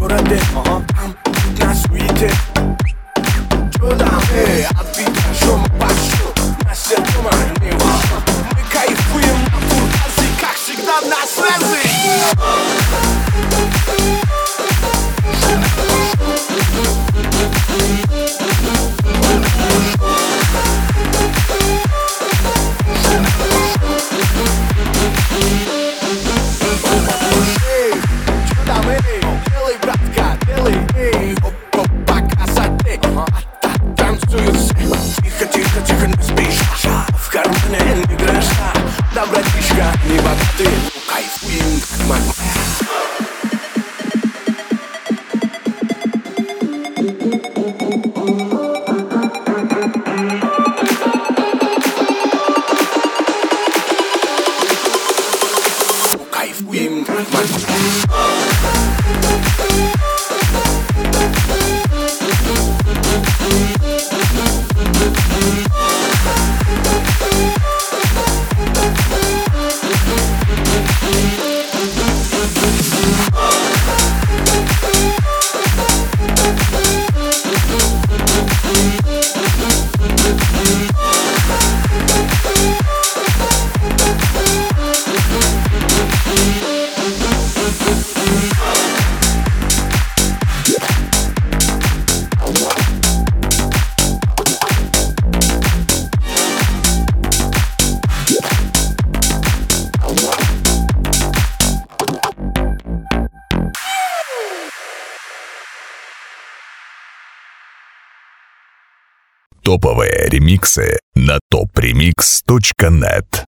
городе, там на суете. Чё там, а ты пошёл, на все дома не вышел. Мы кайфуем на Бургасе, как всегда на связи. Белый, братка, белый, эй, оп-оп, красоты, танцуют все. Тихо, тихо, тихо, не спишь, в кармане не гроша. Да, братишка, не богатый, но кайфуем, как магнит. Кайфуем, как магнит. Топовые ремиксы на topremix.net.